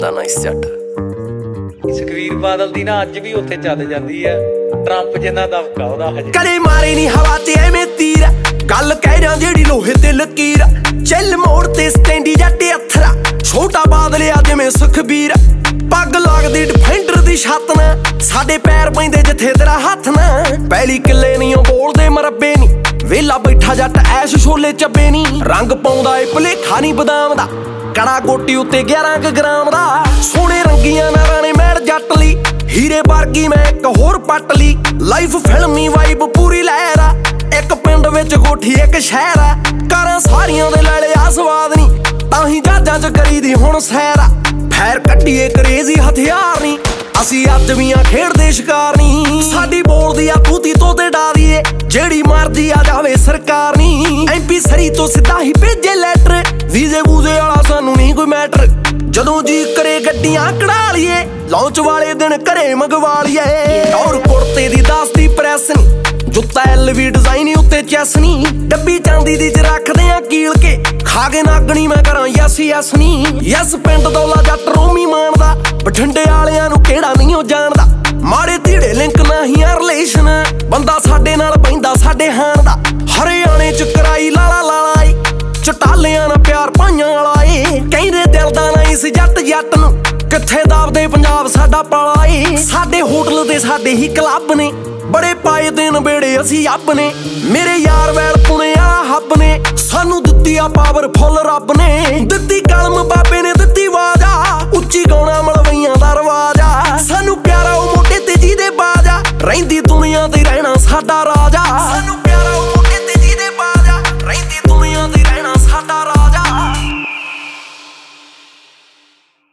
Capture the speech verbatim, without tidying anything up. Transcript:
ਦਾ nice ਜੱਟ। ਸੁਖਵੀਰ ਬਾਦਲ ਦੀ ਨਾ ਅੱਜ ਵੀ ਉੱਥੇ ਚੱਲ ਜਾਂਦੀ ਆ, ਟਰੰਪ ਜਿੰਨਾ ਦਬਕਾ ਉਹਦਾ ਹਜੇ। ਕਦੇ ਮਾਰੇ ਨੀ ਹਵਾ ਤੇ ਐਵੇਂ ਤੀਰ, ਗੱਲ ਕਹਿ ਰਿਹਾ ਜਿਹੜੀ ਲੋਹੇ ਤੇ ਲਕੀਰ। ਚੱਲ ਮੋੜ ਤੇ ਸਟੈਂਡੀ ਜੱਟ ਅਥਰਾ, ਛੋਟਾ ਬਾਦਲ ਆ ਜਿਵੇਂ ਸੁਖਬੀਰ। ਪੱਗ ਲੱਗਦੀ ਡਿਫੈਂਡਰ ਦੀ ਛੱਤ ਨਾ, ਸਾਡੇ ਪੈਰ ਪੈਂਦੇ ਜਿੱਥੇ ਤੇਰਾ ਹੱਥ ਨਾ। ਪਹਿਲੀ ਕਿੱਲੇ ਨੀ ਉਹ ਬੋਲਦੇ ਮਰੱਬੇ ਨੀ, ਵੇਲਾ ਬੈਠਾ ਜੱਟ ਐਸ਼ ਛੋਲੇ ਚੱਬੇ ਨੀ। ਰੰਗ ਪਾਉਂਦਾ ਏ ਭੁਲੇਖਾ ਨੀ ਬਦਾਮ ਦਾ, ਕੜਾ ਗੋਟੀ ਉੱਤੇ ਗਿਆਰਾਂ ਕੁ ਗ੍ਰਾਮ ਦਾ। ਸੋਹਣੇ ਰੰਗੀਆਂ ਨਾਰਾਂ ਨੇ ਮੈੜ ਜੱਟ ਲਈ, ਹੀਰੇ ਵਰਗੀ ਮੈਂ ਇੱਕ ਹੋਰ ਪੱਟ ਲਈ। ਲਾਈਫ ਫਿਲਮੀ ਵਾਈਬ ਪੂਰੀ ਲਹਿਰ ਆ, ਇੱਕ ਪਿੰਡ ਵਿੱਚ ਕੋਠੀ ਇੱਕ ਸ਼ਹਿਰ ਆ। ਕਾਰਾਂ ਸਾਰੀਆਂ ਦੇ ਲੈ ਲਿਆ ਸਵਾਦ ਨੀ, ਤਾਂ ਹੀ ਜਹਾਜ਼ਾਂ ਚ ਕਰੀਦੀ ਹੁਣ ਸੈਰ ਆ। ਫੈਰ ਕੱਢੀਏ ਕਰੇਜ਼ੀ ਹਥਿਆਰ ਨੀ, ਅਸੀਂ ਅੱਜ ਵੀ ਆ ਖੇਡਦੇ ਸ਼ਿਕਾਰ ਨੀ। ਸਾਡੀ ਬੋਲਦੀ ਆ ਤੂਤੀ ਤੋਤੇ ਡਾਰੀਏ, ਜਿਹੜੀ ਮਰਦੀ ਆ ਜਾਵੇ ਸਰਕਾਰ ਨੀ। ਐਮਪੀ ਸਰੀ ਤੋਂ ਸਿੱਧਾ ਹੀ ਭੇਜੇ ਲੈਟਰ, ਵੀਜ਼ੇ ਵੂਜ਼ੇ ਵਾਲਾ ਸਾਨੂੰ ਨਹੀਂ ਕੋਈ ਮੈਟਰ। ਜਦੋਂ ਜੀ ਕਰੇ ਗੱਡੀਆਂ ਕਢਾ ਲਈਏ, ਲਾਂਚ ਵਾਲੇ ਦਿਨ ਘਰੇ ਮੰਗਵਾ ਲਈਏ। ਔਰ ਕੁੜਤੇ ਦੀ ਦਸ ਦੀ ਪ੍ਰੈਸ ਨੀ, ਜੁੱਤਾ ਐਲ ਵੀ ਡਿਜ਼ਾਈਨ ਉੱਤੇ ਚੈਸ ਨੀ। ਡੱਬੀ ਚਾਂਦੀ ਦੀ ਚ ਰੱਖਦੇ ਆ ਕੀਲ ਕੇ, ਖਾ ਕੇ ਨਾਗਣੀ ਮੈਂ ਕਰਾਂ ਯਸ ਯਸ ਨੀ। ਯਸ ਪਿੰਡ ਦੌਲਾ ਜੱਟ ਰੋਮੀ ਮਾਣਦਾ, ਬਠਿੰਡੇ ਵਾਲਿਆਂ ਨੂੰ ਕਿਹੜਾ ਨਹੀਂ ਉਹ ਜਾਣਦਾ। ਮਾੜੇ ਧੀੜੇ ਲਿੰਕ ਨਹੀਂ ਆ ਰਿਲੇਸ਼ਨ, ਬੰਦਾ ਸਾਡੇ ਨਾਲ ਪੈਂਦਾ ਸਾਡੇ ਹਾਣ ਦਾ। ਹਰਿਆਣੇ ਚ ਕਰਾਈ ਲਾਲਾ ਲਾਲਾ ਏ, ਚਟਾਲਿਆਂ ਨਾਲ ਪਿਆਰ ਭਾਈਆਂ ਵਾਲਾ ਏ। ਕਹਿੰਦੇ ਦਿਲ ਦਾ ਨਾ ਇਸ ਜੱਟ ਜੱਟ ਨੂੰ, ਕਿੱਥੇ ਦਾਬਦੇ ਪੰਜਾਬ ਸਾਡਾ ਪਾਲਾ ਏ। ਸਾਡੇ ਹੋਟਲ ਦੇ ਸਾਡੇ ਹੀ ਕਲੱਬ ਨੇ, ਬੜੇ ਪਾਏ ਦਿਨ ਬੇੜੇ ਅਸੀਂ ਅੱਬ ਨੇ। ਮੇਰੇ ਯਾਰ ਵੈਲ ਪੁਣੇ ਵਾਲਾ ਹੱਬ ਨੇ, ਸਾਨੂੰ ਦਿੱਤੀ ਆ ਪਾਵਰ ਫੁੱਲ ਰੱਬ ਨੇ। ਦਿੱਤੀ ਕਲਮ ਬਾਬੇ ਨੇ ਦਿੱਤੀ